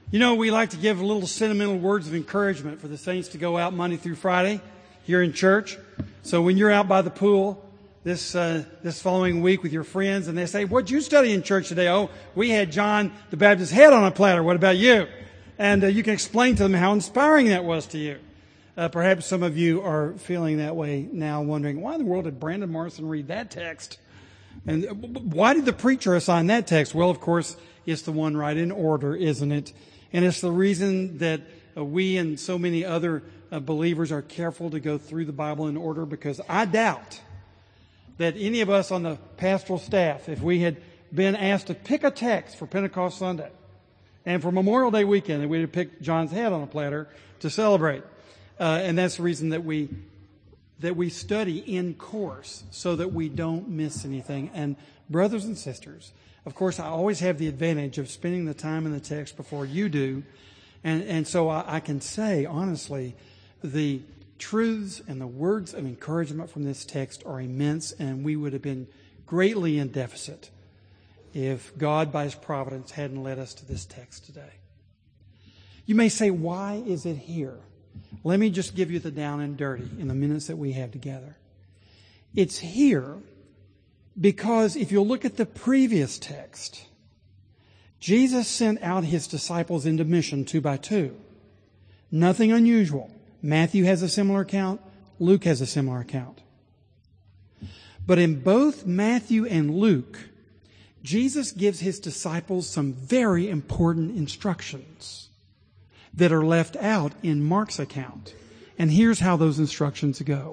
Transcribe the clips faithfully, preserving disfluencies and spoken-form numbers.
You know, we like to give little sentimental words of encouragement for the saints to go out Monday through Friday here in church. So when you're out by the pool this uh, this following week with your friends and they say, "What'd you study in church today?" "Oh, we had John the Baptist's head on a platter. What about you?" And uh, you can explain to them how inspiring that was to you. Uh, perhaps some of you are feeling that way now, wondering, why in the world did Brandon Morrison read that text? And why did the preacher assign that text? Well, of course, it's the one right in order, isn't it? And it's the reason that uh, we and so many other uh, believers are careful to go through the Bible in order, because I doubt that any of us on the pastoral staff, if we had been asked to pick a text for Pentecost Sunday and for Memorial Day weekend, that we'd have picked John's head on a platter to celebrate. Uh, and that's the reason that we that we study in course, so that we don't miss anything. And brothers and sisters, of course, I always have the advantage of spending the time in the text before you do. And, and so I, I can say, honestly, the truths and the words of encouragement from this text are immense, and we would have been greatly in deficit if God, by His providence, hadn't led us to this text today. You may say, why is it here? Let me just give you the down and dirty in the minutes that we have together. It's here because if you look at the previous text, Jesus sent out His disciples into mission two by two. Nothing unusual. Matthew has a similar account. Luke has a similar account. But in both Matthew and Luke, Jesus gives His disciples some very important instructions that are left out in Mark's account. And here's how those instructions go.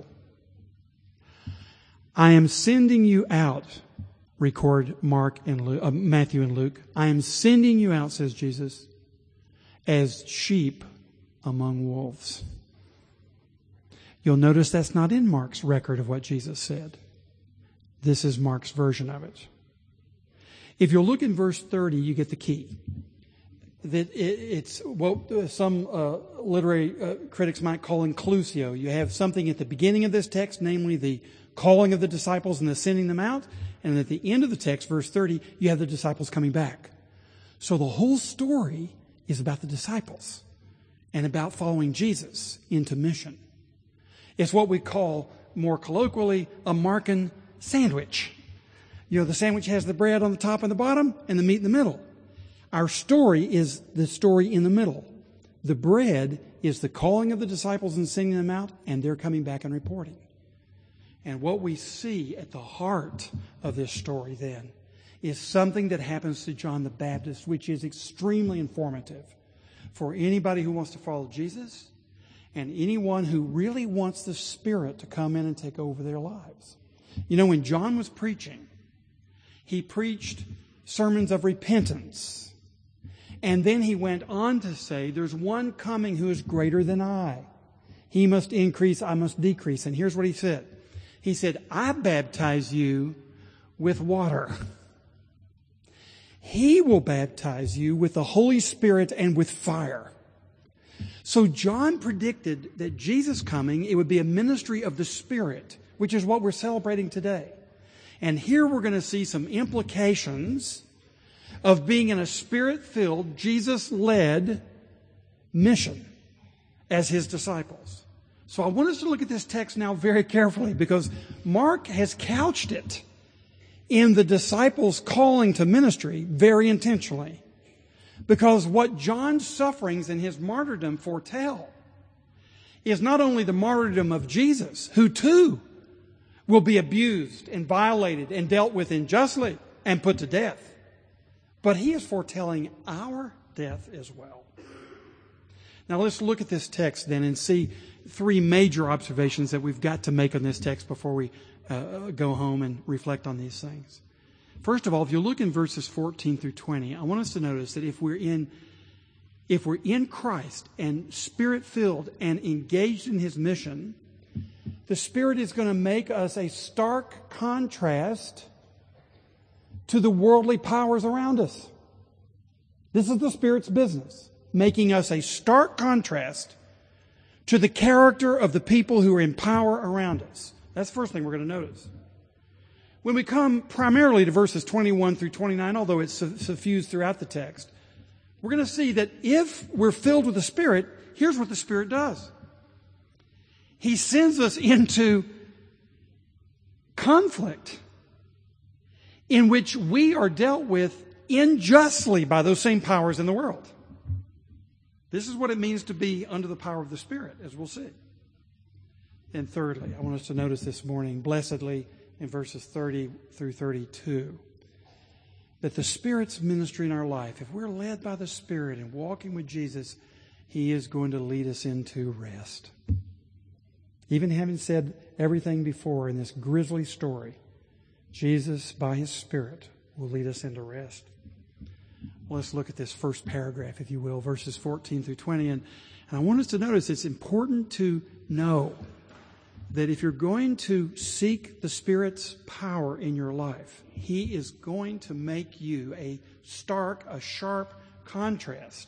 I am sending you out, record Mark and Luke, uh, Matthew and Luke. I am sending you out, says Jesus, as sheep among wolves. You'll notice that's not in Mark's record of what Jesus said. This is Mark's version of it. If you'll look in verse thirty, you get the key. That it's what some uh, literary uh, critics might call inclusio. You have something at the beginning of this text, namely the calling of the disciples and the sending them out. And at the end of the text, verse thirty, you have the disciples coming back. So the whole story is about the disciples and about following Jesus into mission. It's what we call, more colloquially, a Markan sandwich. You know, the sandwich has the bread on the top and the bottom and the meat in the middle. Our story is the story in the middle. The bread is the calling of the disciples and sending them out, and they're coming back and reporting. And what we see at the heart of this story then is something that happens to John the Baptist, which is extremely informative for anybody who wants to follow Jesus and anyone who really wants the Spirit to come in and take over their lives. You know, when John was preaching, he preached sermons of repentance. And then he went on to say, there's one coming who is greater than I. He must increase, I must decrease. And here's what he said. He said, I baptize you with water. He will baptize you with the Holy Spirit and with fire. So John predicted that Jesus coming, it would be a ministry of the Spirit, which is what we're celebrating today. And here we're going to see some implications of being in a Spirit-filled, Jesus-led mission as His disciples. So I want us to look at this text now very carefully, because Mark has couched it in the disciples' calling to ministry very intentionally. Because what John's sufferings and his martyrdom foretell is not only the martyrdom of Jesus, who too will be abused and violated and dealt with unjustly and put to death, but he is foretelling our death as well. Now let's look at this text then and see three major observations that we've got to make on this text before we uh, go home and reflect on these things. First of all, if you look in verses fourteen through twenty, I want us to notice that if we're in if we're in Christ and Spirit-filled and engaged in His mission, the Spirit is going to make us a stark contrast to the worldly powers around us. This is the Spirit's business, making us a stark contrast to the character of the people who are in power around us. That's the first thing we're going to notice. When we come primarily to verses twenty-one through twenty-nine, although it's suffused throughout the text, we're going to see that if we're filled with the Spirit, here's what the Spirit does. He sends us into conflict in which we are dealt with unjustly by those same powers in the world. This is what it means to be under the power of the Spirit, as we'll see. And thirdly, I want us to notice this morning, blessedly, in verses thirty through thirty-two, that the Spirit's ministry in our life, if we're led by the Spirit and walking with Jesus, He is going to lead us into rest. Even having said everything before in this grisly story, Jesus, by His Spirit, will lead us into rest. Well, let's look at this first paragraph, if you will, verses fourteen through twenty. And, and I want us to notice it's important to know that if you're going to seek the Spirit's power in your life, He is going to make you a stark, a sharp contrast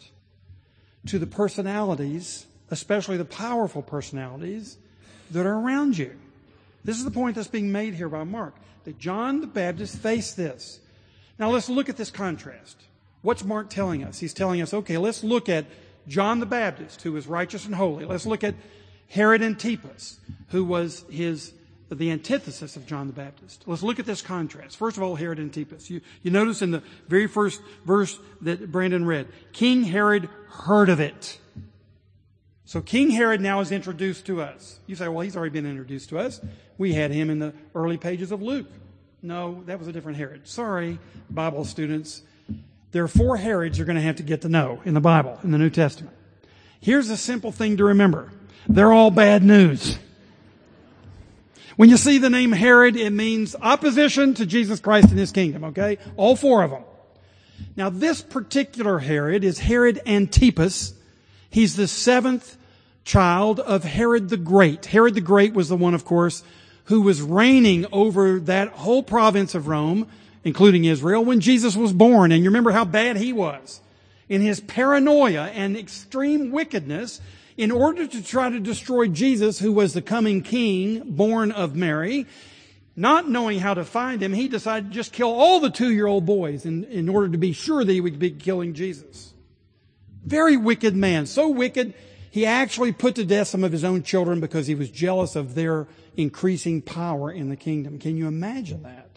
to the personalities, especially the powerful personalities, that are around you. This is the point that's being made here by Mark, that John the Baptist faced this. Now let's look at this contrast. What's Mark telling us? He's telling us, okay, let's look at John the Baptist, who was righteous and holy. Let's look at Herod Antipas, who was his the antithesis of John the Baptist. Let's look at this contrast. First of all, Herod Antipas. You, you notice in the very first verse that Brandon read, King Herod heard of it. So King Herod now is introduced to us. You say, well, he's already been introduced to us. We had him in the early pages of Luke. No, that was a different Herod. Sorry, Bible students. There are four Herods you're going to have to get to know in the Bible, in the New Testament. Here's a simple thing to remember. They're all bad news. When you see the name Herod, it means opposition to Jesus Christ and His kingdom, okay? All four of them. Now, this particular Herod is Herod Antipas. He's the seventh child of Herod the Great. Herod the Great was the one, of course, who was reigning over that whole province of Rome, including Israel, when Jesus was born. And you remember how bad he was. In his paranoia and extreme wickedness, in order to try to destroy Jesus, who was the coming king, born of Mary, not knowing how to find him, he decided to just kill all the two-year-old boys in, in order to be sure that he would be killing Jesus. Very wicked man. So wicked, he actually put to death some of his own children because he was jealous of their increasing power in the kingdom. Can you imagine that?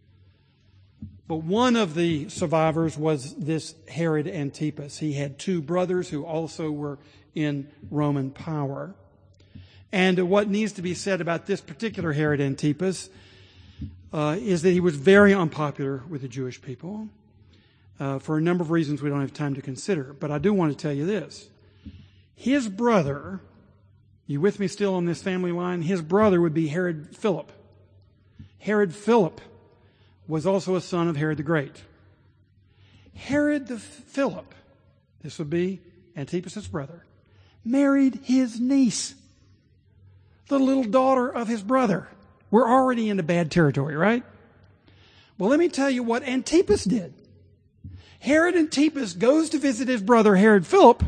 But one of the survivors was this Herod Antipas. He had two brothers who also were in Roman power. And what needs to be said about this particular Herod Antipas uh, is that he was very unpopular with the Jewish people uh, for a number of reasons we don't have time to consider. But I do want to tell you this. His brother, you with me still on this family line? His brother would be Herod Philip. Herod Philip was also a son of Herod the Great. Herod the Philip, this would be Antipas' brother, married his niece, the little daughter of his brother. We're already into bad territory, right? Well, let me tell you what Antipas did. Herod Antipas goes to visit his brother Herod Philip,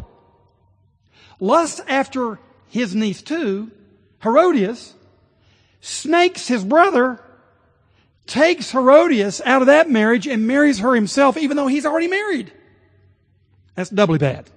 lusts after his niece too, Herodias, snakes his brother, takes Herodias out of that marriage and marries her himself, even though he's already married. That's doubly bad.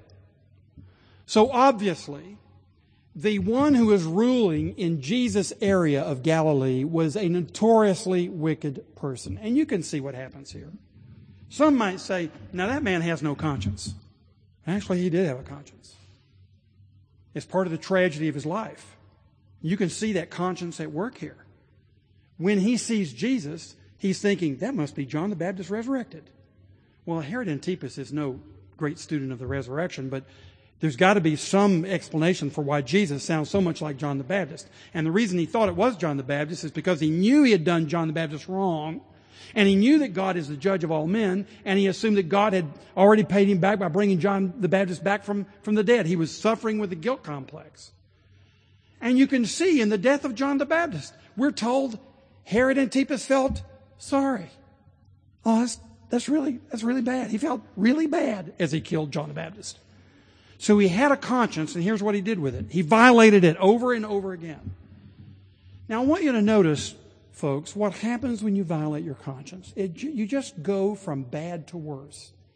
So obviously, the one who was ruling in Jesus' area of Galilee was a notoriously wicked person. And you can see what happens here. Some might say, now that man has no conscience. Actually, he did have a conscience. It's part of the tragedy of his life. You can see that conscience at work here. When he sees Jesus, he's thinking, that must be John the Baptist resurrected. Well, Herod Antipas is no great student of the resurrection, but there's got to be some explanation for why Jesus sounds so much like John the Baptist. And the reason he thought it was John the Baptist is because he knew he had done John the Baptist wrong. And he knew that God is the judge of all men. And he assumed that God had already paid him back by bringing John the Baptist back from, from the dead. He was suffering with a guilt complex. And you can see in the death of John the Baptist, we're told Herod Antipas felt sorry. Oh, that's, that's really, that's really bad. He felt really bad as he killed John the Baptist. So he had a conscience, and here's what he did with it. He violated it over and over again. Now, I want you to notice, folks, what happens when you violate your conscience. It, you just go from bad to worse.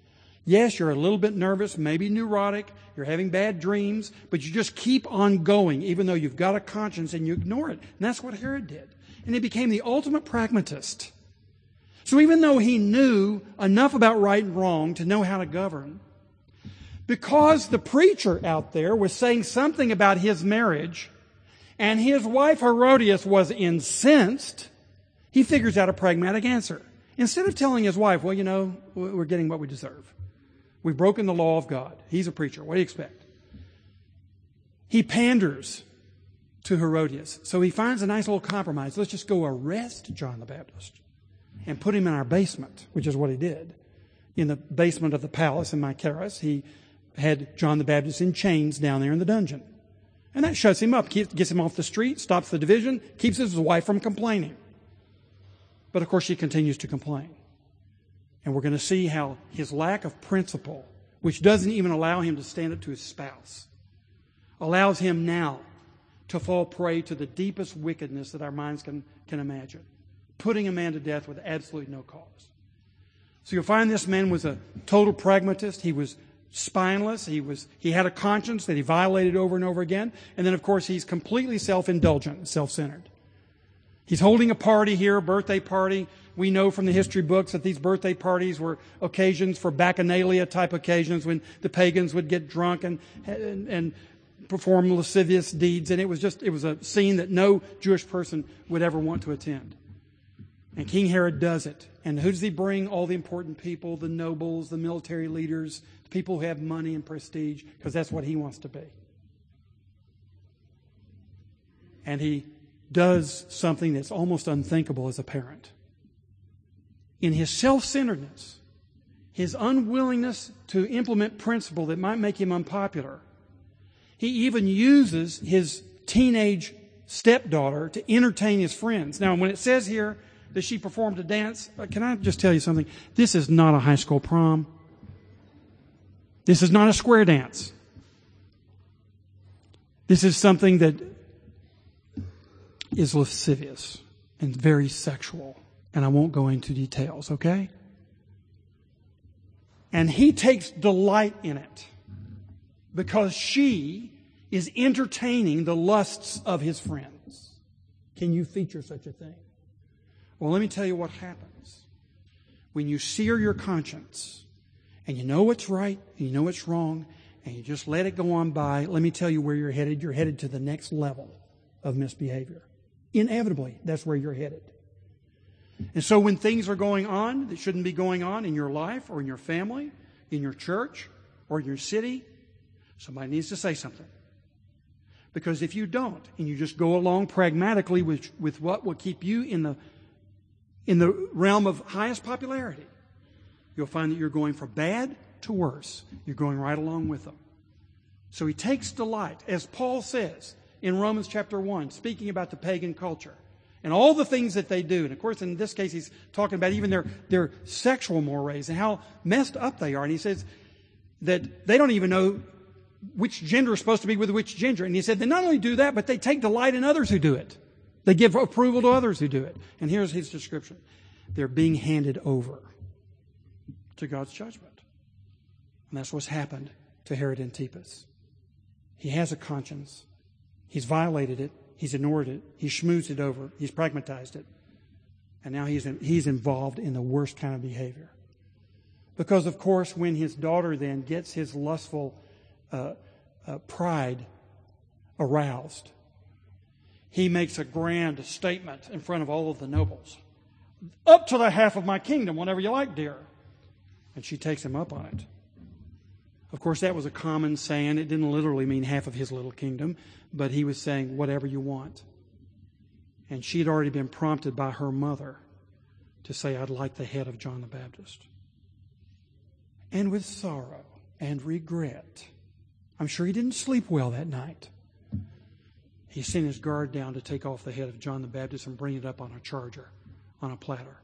Yes, you're a little bit nervous, maybe neurotic, you're having bad dreams, but you just keep on going even though you've got a conscience and you ignore it. And that's what Herod did. And he became the ultimate pragmatist. So even though he knew enough about right and wrong to know how to govern, because the preacher out there was saying something about his marriage and his wife Herodias was incensed, he figures out a pragmatic answer. Instead of telling his wife, well, you know, we're getting what we deserve. We've broken the law of God. He's a preacher. What do you expect? He panders to Herodias. So he finds a nice little compromise. Let's just go arrest John the Baptist and put him in our basement, which is what he did. In the basement of the palace in Machaerus, he had John the Baptist in chains down there in the dungeon. And that shuts him up, gets him off the street, stops the division, keeps his wife from complaining. But of course she continues to complain. And we're going to see how his lack of principle, which doesn't even allow him to stand up to his spouse, allows him now to fall prey to the deepest wickedness that our minds can, can imagine. Putting a man to death with absolutely no cause. So you'll find this man was a total pragmatist. He was spineless. He was he had a conscience that he violated over and over again. And then, of course, he's completely self-indulgent, self-centered. He's holding a party here, a birthday party. We know from the history books that these birthday parties were occasions for bacchanalia-type occasions when the pagans would get drunk and, and, and perform lascivious deeds. And it was just, it was a scene that no Jewish person would ever want to attend. And King Herod does it. And who does he bring? All the important people, the nobles, the military leaders, the people who have money and prestige, because that's what he wants to be. And he does something that's almost unthinkable as a parent. In his self-centeredness, his unwillingness to implement principle that might make him unpopular, he even uses his teenage stepdaughter to entertain his friends. Now, when it says here that she performed a dance, can I just tell you something? This is not a high school prom. This is not a square dance. This is something that is lascivious and very sexual. And I won't go into details, okay? And he takes delight in it because she is entertaining the lusts of his friends. Can you feature such a thing? Well, let me tell you what happens. When you sear your conscience and you know what's right and you know what's wrong and you just let it go on by, let me tell you where you're headed. You're headed to the next level of misbehavior. Inevitably, that's where you're headed. And so when things are going on that shouldn't be going on in your life or in your family, in your church or in your city, somebody needs to say something. Because if you don't, and you just go along pragmatically with, with what will keep you in the, in the realm of highest popularity, you'll find that you're going from bad to worse. You're going right along with them. So he takes delight, as Paul says in Romans chapter one, speaking about the pagan culture. And all the things that they do. And of course, in this case, he's talking about even their, their sexual mores and how messed up they are. And he says that they don't even know which gender is supposed to be with which gender. And he said they not only do that, but they take delight in others who do it. They give approval to others who do it. And here's his description. They're being handed over to God's judgment. And that's what's happened to Herod Antipas. He has a conscience. He's violated it. He's ignored it. He's schmoozed it over. He's pragmatized it. And now he's in, he's involved in the worst kind of behavior. Because, of course, when his daughter then gets his lustful uh, uh, pride aroused, he makes a grand statement in front of all of the nobles. Up to the half of my kingdom, whenever you like, dear. And she takes him up on it. Of course, that was a common saying. It didn't literally mean half of his little kingdom, but he was saying, whatever you want. And she had already been prompted by her mother to say, I'd like the head of John the Baptist. And with sorrow and regret, I'm sure he didn't sleep well that night. He sent his guard down to take off the head of John the Baptist and bring it up on a charger, on a platter,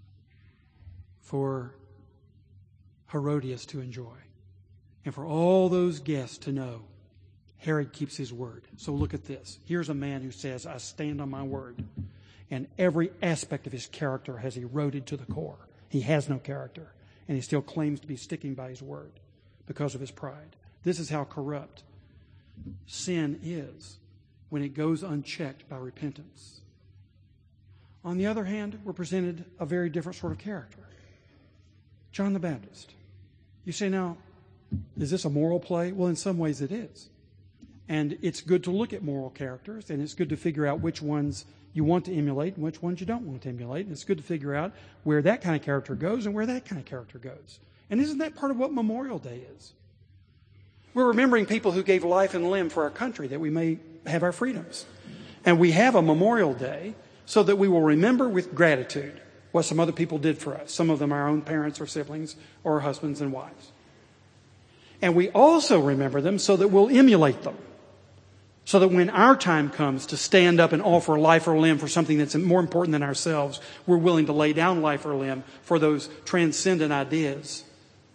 for Herodias to enjoy. And for all those guests to know, Herod keeps his word. So look at this. Here's a man who says, I stand on my word. And every aspect of his character has eroded to the core. He has no character. and he still claims to be sticking by his word because of his pride. This is how corrupt sin is when it goes unchecked by repentance. On the other hand, we're presented a very different sort of character. John the Baptist. You say, now, is this a moral play? Well, in some ways it is. And it's good to look at moral characters, and it's good to figure out which ones you want to emulate and which ones you don't want to emulate. And it's good to figure out where that kind of character goes and where that kind of character goes. And isn't that part of what Memorial Day is? We're remembering people who gave life and limb for our country that we may have our freedoms. And we have a Memorial Day so that we will remember with gratitude what some other people did for us. Some of them our own parents or siblings or husbands and wives. And we also remember them so that we'll emulate them. So that when our time comes to stand up and offer life or limb for something that's more important than ourselves, we're willing to lay down life or limb for those transcendent ideas.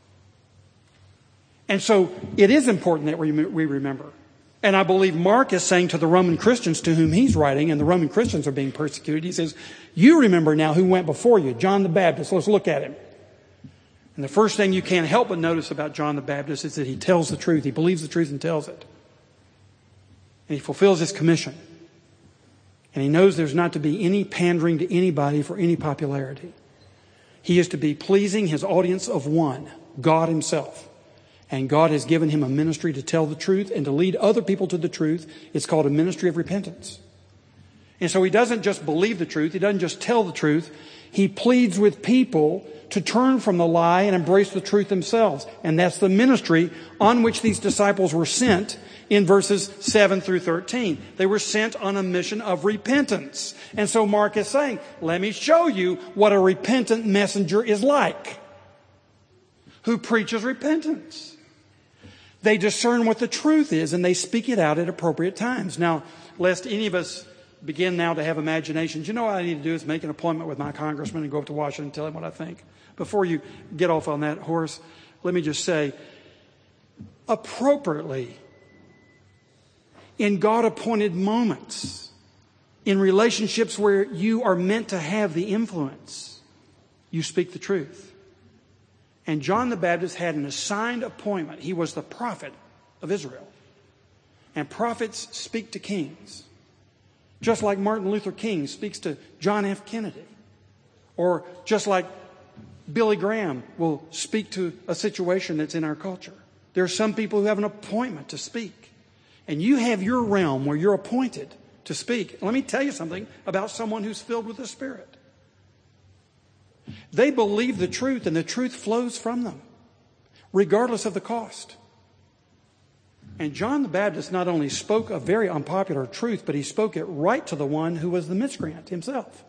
And so it is important that we remember. And I believe Mark is saying to the Roman Christians to whom he's writing, and the Roman Christians are being persecuted, he says, you remember now who went before you, John the Baptist. Let's look at him. And the first thing you can't help but notice about John the Baptist is that he tells the truth. He believes the truth and tells it. And he fulfills his commission. And he knows there's not to be any pandering to anybody for any popularity. He is to be pleasing his audience of one, God himself. And God has given him a ministry to tell the truth and to lead other people to the truth. It's called a ministry of repentance. And so he doesn't just believe the truth. He doesn't just tell the truth. He pleads with people to turn from the lie and embrace the truth themselves. And that's the ministry on which these disciples were sent in verses seven through thirteen. They were sent on a mission of repentance. And so Mark is saying, let me show you what a repentant messenger is like. Who preaches repentance. They discern what the truth is and they speak it out at appropriate times. Now, lest any of us begin now to have imaginations, you know what I need to do is make an appointment with my congressman and go up to Washington and tell him what I think. Before you get off on that horse, let me just say, appropriately, in God-appointed moments, in relationships where you are meant to have the influence, you speak the truth. And John the Baptist had an assigned appointment. He was the prophet of Israel. And prophets speak to kings. Just like Martin Luther King speaks to John F. Kennedy. Or just like Billy Graham will speak to a situation that's in our culture. There are some people who have an appointment to speak. And you have your realm where you're appointed to speak. Let me tell you something about someone who's filled with the Spirit. They believe the truth and the truth flows from them, regardless of the cost. And John the Baptist not only spoke a very unpopular truth, but he spoke it right to the one who was the miscreant himself.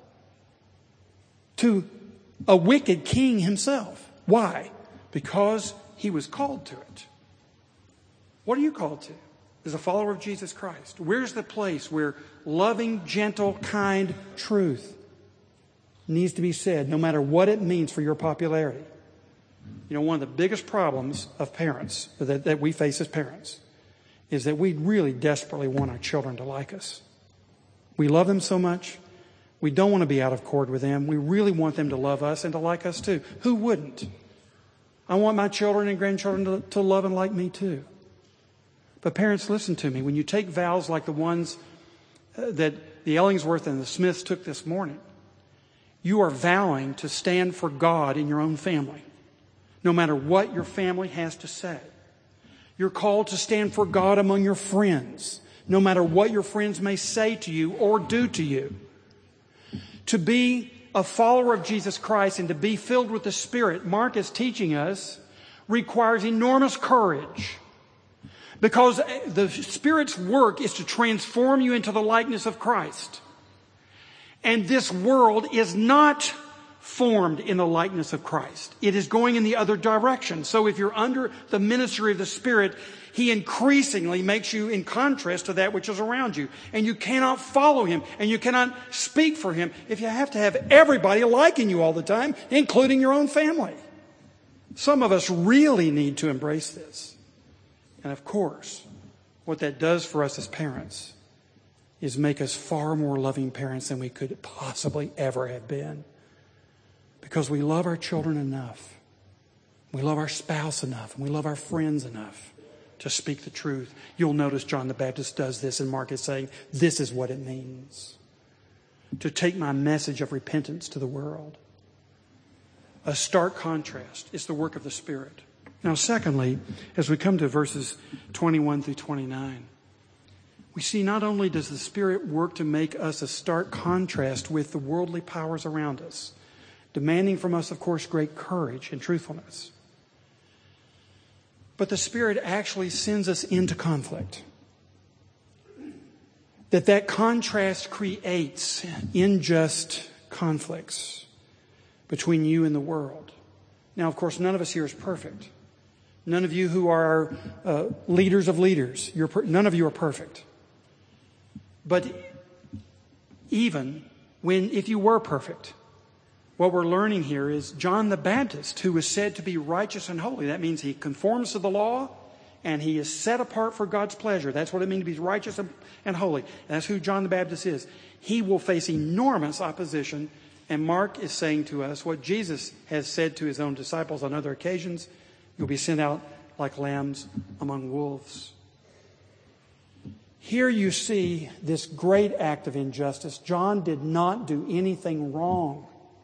To a wicked king himself. Why? Because he was called to it. What are you called to as a follower of Jesus Christ? Where's the place where loving, gentle, kind truth needs to be said, no matter what it means for your popularity? You know, one of the biggest problems of parents, that, that we face as parents, is that we really desperately want our children to like us. We love them so much. We don't want to be out of accord with them. We really want them to love us and to like us too. Who wouldn't? I want my children and grandchildren to, to love and like me too. But parents, listen to me. When you take vows like the ones that the Ellingsworth and the Smiths took this morning, you are vowing to stand for God in your own family, no matter what your family has to say. You're called to stand for God among your friends, no matter what your friends may say to you or do to you. To be a follower of Jesus Christ and to be filled with the Spirit, Mark is teaching us, requires enormous courage. Because the Spirit's work is to transform you into the likeness of Christ. And this world is not formed in the likeness of Christ. It is going in the other direction. So if you're under the ministry of the Spirit, He increasingly makes you in contrast to that which is around you. And you cannot follow Him and you cannot speak for Him if you have to have everybody liking you all the time, including your own family. Some of us really need to embrace this. And of course, what that does for us as parents is make us far more loving parents than we could possibly ever have been. Because we love our children enough we love our spouse enough, and we love our friends enough to speak the truth. You'll notice John the Baptist does this, and Mark is saying, this is what it means to take my message of repentance to the world. A stark contrast. It's the work of the Spirit. Now, secondly, as we come to verses twenty-one through twenty-nine, we see not only does the Spirit work to make us a stark contrast with the worldly powers around us, demanding from us, of course, great courage and truthfulness, but the Spirit actually sends us into conflict. That that contrast creates unjust conflicts between you and the world. Now, of course, none of us here is perfect. None of you who are uh, leaders of leaders, you're per- none of you are perfect. But even when, if you were perfect, what we're learning here is John the Baptist, who was said to be righteous and holy. That means he conforms to the law and he is set apart for God's pleasure. That's what it means to be righteous and holy. And that's who John the Baptist is. He will face enormous opposition. And Mark is saying to us what Jesus has said to his own disciples on other occasions. You'll be sent out like lambs among wolves. Here you see this great act of injustice. John did not do anything wrong.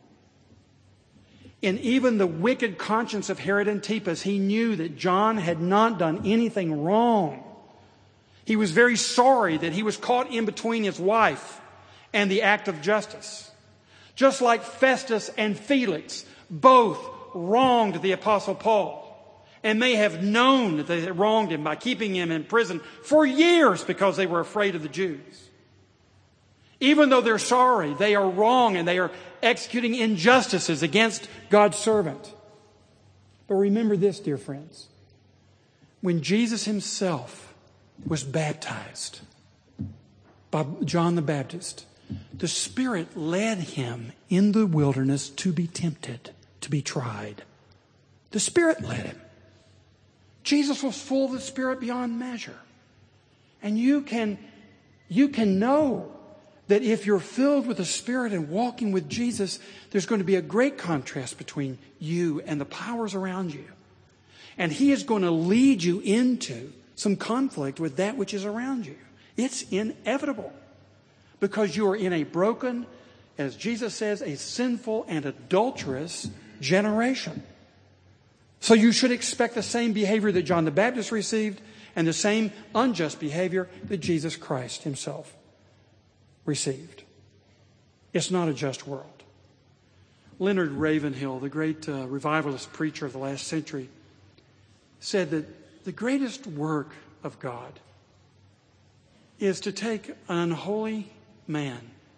In even the wicked conscience of Herod Antipas, he knew that John had not done anything wrong. He was very sorry that he was caught in between his wife and the act of justice. Just like Festus and Felix both wronged the Apostle Paul and may have known that they wronged him by keeping him in prison for years because they were afraid of the Jews. Even though they're sorry, they are wrong and they are executing injustices against God's servant. But remember this, dear friends. When Jesus himself was baptized by John the Baptist, the Spirit led him in the wilderness to be tempted, to be tried. The Spirit led him. Jesus was full of the Spirit beyond measure. And you can, you can know that if you're filled with the Spirit and walking with Jesus, there's going to be a great contrast between you and the powers around you. And He is going to lead you into some conflict with that which is around you. It's inevitable because you are in a broken, as Jesus says, a sinful and adulterous generation. So you should expect the same behavior that John the Baptist received and the same unjust behavior that Jesus Christ himself received. It's not a just world. Leonard Ravenhill, the great uh, revivalist preacher of the last century, said that the greatest work of God is to take an unholy man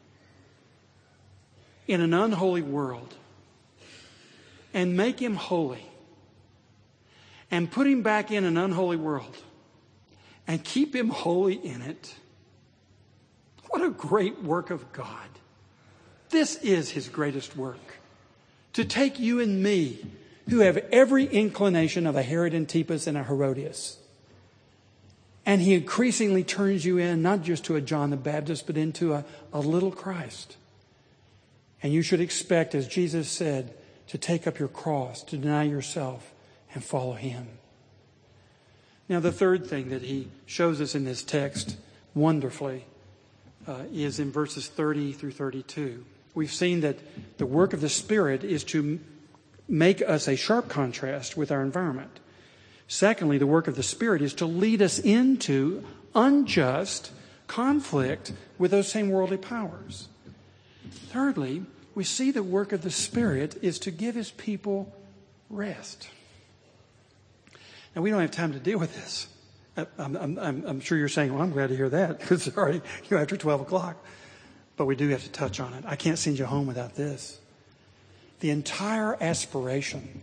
in an unholy world and make him holy and put him back in an unholy world and keep him holy in it. What a great work of God. This is His greatest work. To take you and me, who have every inclination of a Herod Antipas and a Herodias, and He increasingly turns you in, not just to a John the Baptist, but into a, a little Christ. And you should expect, as Jesus said, to take up your cross, to deny yourself, and follow Him. Now, the third thing that He shows us in this text wonderfully uh, is in verses thirty through thirty-two. We've seen that the work of the Spirit is to make us a sharp contrast with our environment. Secondly, the work of the Spirit is to lead us into unjust conflict with those same worldly powers. Thirdly, we see the work of the Spirit is to give His people rest. Now, we don't have time to deal with this. I'm, I'm, I'm sure you're saying, well, I'm glad to hear that because it's already you know, after twelve o'clock. But we do have to touch on it. I can't send you home without this. The entire aspiration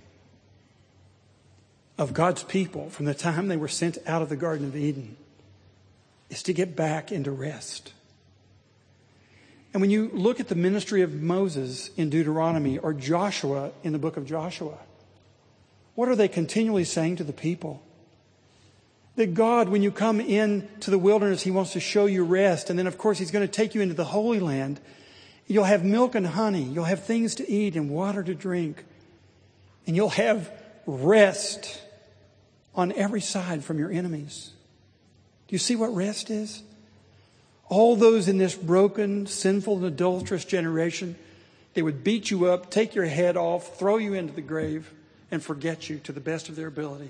of God's people from the time they were sent out of the Garden of Eden is to get back into rest. And when you look at the ministry of Moses in Deuteronomy or Joshua in the book of Joshua, what are they continually saying to the people? That God, when you come into the wilderness, He wants to show you rest. And then, of course, He's going to take you into the Holy Land. You'll have milk and honey. You'll have things to eat and water to drink. And you'll have rest on every side from your enemies. Do you see what rest is? All those in this broken, sinful, and adulterous generation, they would beat you up, take your head off, throw you into the grave, and forget you to the best of their ability.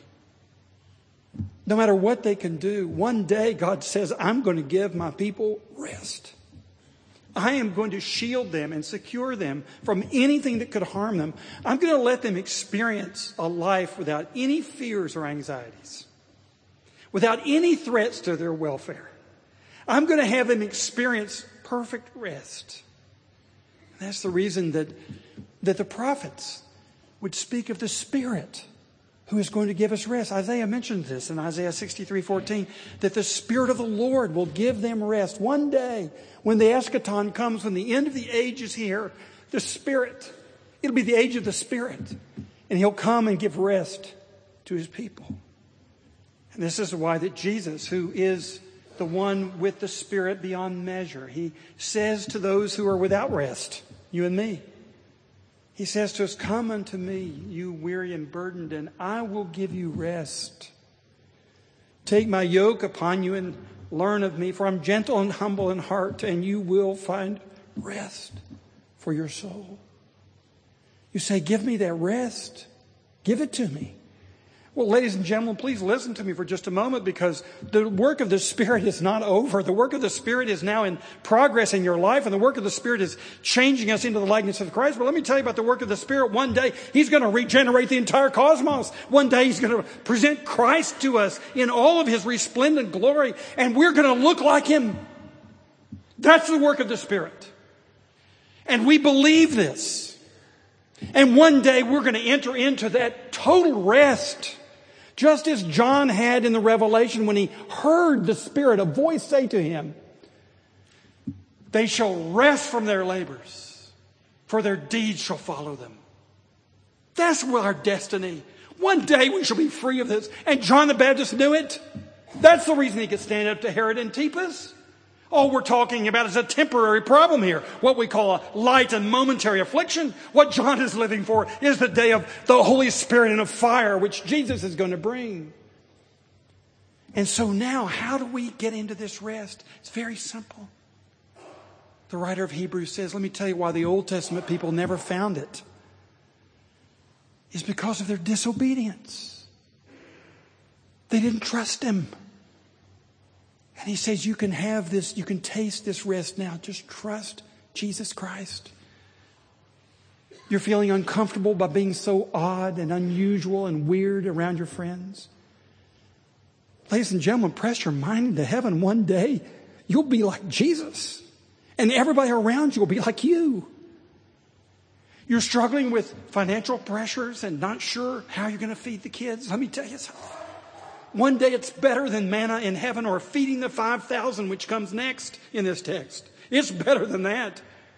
No matter what they can do, one day God says, I'm going to give my people rest. I am going to shield them and secure them from anything that could harm them. I'm going to let them experience a life without any fears or anxieties, without any threats to their welfare. I'm going to have them experience perfect rest. And that's the reason that, that the prophets would speak of the Spirit who is going to give us rest. Isaiah mentioned this in Isaiah sixty-three fourteen, that the Spirit of the Lord will give them rest. One day, when the eschaton comes, when the end of the age is here, the Spirit, it'll be the age of the Spirit. And He'll come and give rest to His people. And this is why that Jesus, who is the one with the Spirit beyond measure, He says to those who are without rest, you and me, He says to us, come unto me, you weary and burdened, and I will give you rest. Take my yoke upon you and learn of me, for I'm gentle and humble in heart, and you will find rest for your soul. You say, give me that rest. Give it to me. Well, ladies and gentlemen, please listen to me for just a moment, because the work of the Spirit is not over. The work of the Spirit is now in progress in your life, and the work of the Spirit is changing us into the likeness of Christ. But let me tell you about the work of the Spirit. One day, He's going to regenerate the entire cosmos. One day, He's going to present Christ to us in all of His resplendent glory, and we're going to look like Him. That's the work of the Spirit. And we believe this. And one day, we're going to enter into that total rest, just as John had in the Revelation when he heard the Spirit, a voice say to him, they shall rest from their labors, for their deeds shall follow them. That's our destiny. One day we shall be free of this. And John the Baptist knew it. That's the reason he could stand up to Herod Antipas. All we're talking about is a temporary problem here, what we call a light and momentary affliction. What John is living for is the day of the Holy Spirit and of fire, which Jesus is going to bring. And so now, how do we get into this rest? It's very simple. The writer of Hebrews says, let me tell you why the Old Testament people never found it. It's because of their disobedience. They didn't trust Him. And He says, you can have this, you can taste this rest now. Just trust Jesus Christ. You're feeling uncomfortable by being so odd and unusual and weird around your friends. Ladies and gentlemen, press your mind into heaven. One day, you'll be like Jesus. And everybody around you will be like you. You're struggling with financial pressures and not sure how you're going to feed the kids. Let me tell you something. One day it's better than manna in heaven or feeding the five thousand, which comes next in this text. It's better than that.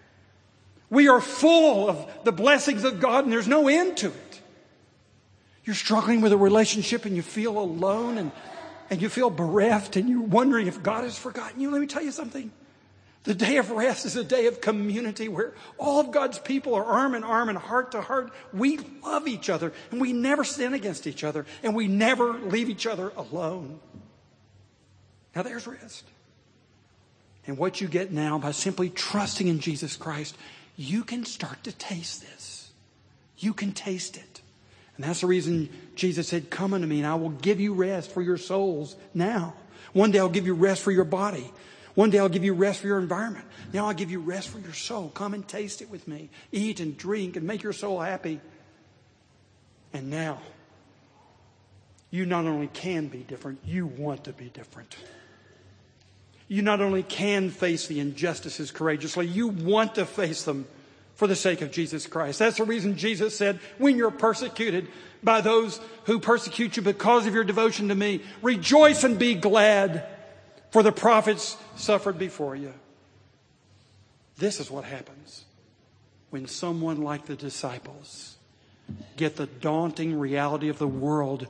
We are full of the blessings of God, and there's no end to it. You're struggling with a relationship and you feel alone and, and you feel bereft and you're wondering if God has forgotten you. Let me tell you something. The day of rest is a day of community where all of God's people are arm in arm and heart to heart. We love each other and we never sin against each other and we never leave each other alone. Now there's rest. And what you get now by simply trusting in Jesus Christ, you can start to taste this. You can taste it. And that's the reason Jesus said, come unto me and I will give you rest for your souls now. One day I'll give you rest for your body. One day I'll give you rest for your environment. Now I'll give you rest for your soul. Come and taste it with me. Eat and drink and make your soul happy. And now, you not only can be different, you want to be different. You not only can face the injustices courageously, you want to face them for the sake of Jesus Christ. That's the reason Jesus said, when you're persecuted by those who persecute you because of your devotion to me, rejoice and be glad. For the prophets suffered before you. This is what happens when someone like the disciples get the daunting reality of the world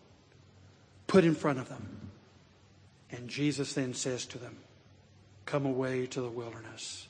put in front of them. And Jesus then says to them, come away to the wilderness.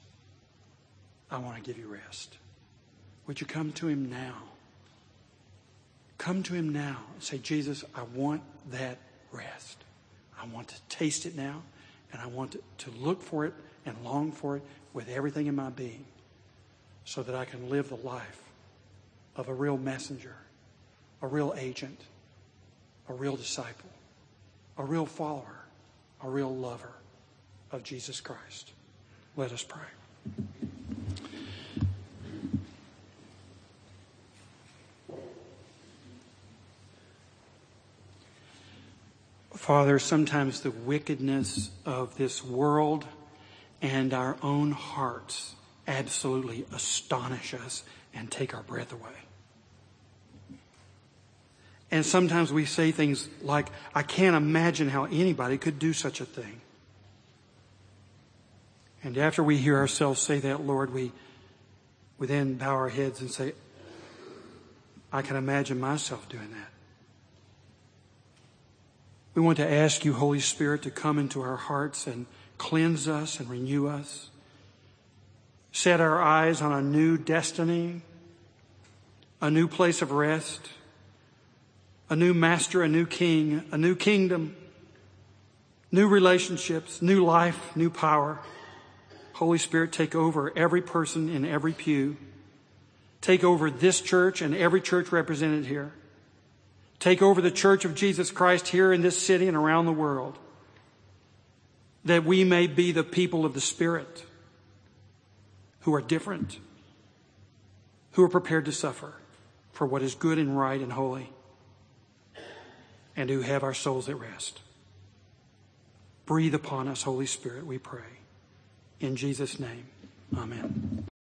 I want to give you rest. Would you come to Him now? come to him now and say, Jesus, I want that rest. I want to taste it now, and I want to, to look for it and long for it with everything in my being so that I can live the life of a real messenger, a real agent, a real disciple, a real follower, a real lover of Jesus Christ. Let us pray. Father, sometimes the wickedness of this world and our own hearts absolutely astonish us and take our breath away. And sometimes we say things like, I can't imagine how anybody could do such a thing. And after we hear ourselves say that, Lord, we, we then bow our heads and say, I can imagine myself doing that. We want to ask you, Holy Spirit, to come into our hearts and cleanse us and renew us. Set our eyes on a new destiny, a new place of rest, a new master, a new king, a new kingdom, new relationships, new life, new power. Holy Spirit, take over every person in every pew. Take over this church and every church represented here. Take over the Church of Jesus Christ here in this city and around the world, that we may be the people of the Spirit who are different, who are prepared to suffer for what is good and right and holy, and who have our souls at rest. Breathe upon us, Holy Spirit, we pray. In Jesus' name, amen.